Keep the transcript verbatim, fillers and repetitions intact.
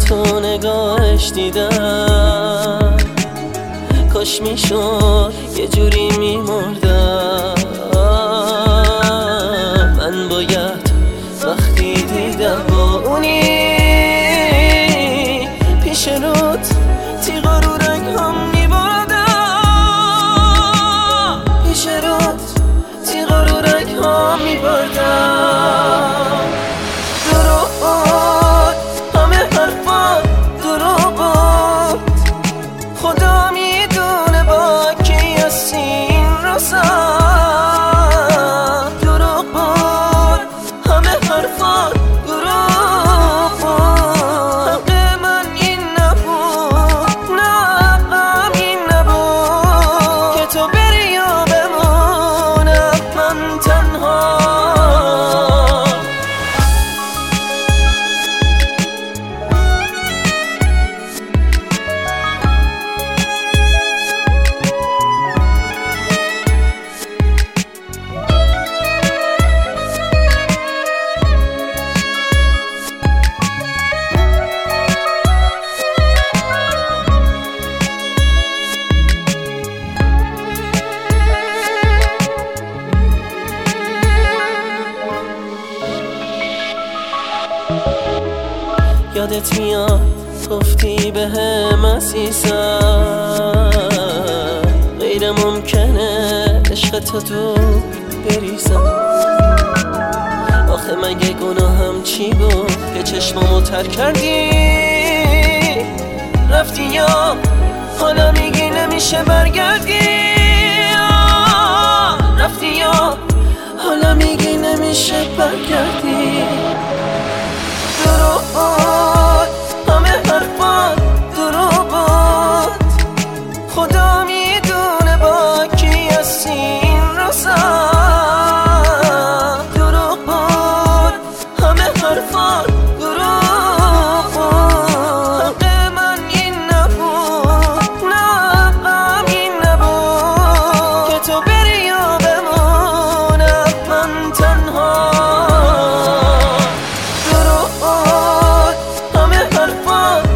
تو نگاهش دیدم، کاش میشد یه جوری میمردم. من باید وقتی دیدم با اونی پیش روت تیغا رو رنگام میبردم، پیش روت تیغا رو رنگام میبردم. دروغ بود همه حرفات، دروغ بود خدا میدونه با کی هستی این روزا. دروغ بود همه حرفات، دروغ بود حق من این نبود، نه حقم این نبود که تو بری یا بمونم من تنها. یادت میاد گفتی به هم عزیزم غیر ممکنه عشق تو دور بریزم. آخه مگه گناهم چی بود که چشمامو تر کردی رفتی، یا حالا میگی نمیشه برگردی؟ رفتی یا حالا میگی نمیشه برگردی؟ دروغ بود همه حرفات، دروغ بود خدا میدونه با کی هستی این روزا. دروغ بود همه حرفات، دروغ بود حق من این نبود، نه حقم این نبود که تو بری یا بمونم من تنها. دروغ بود همه حرفات،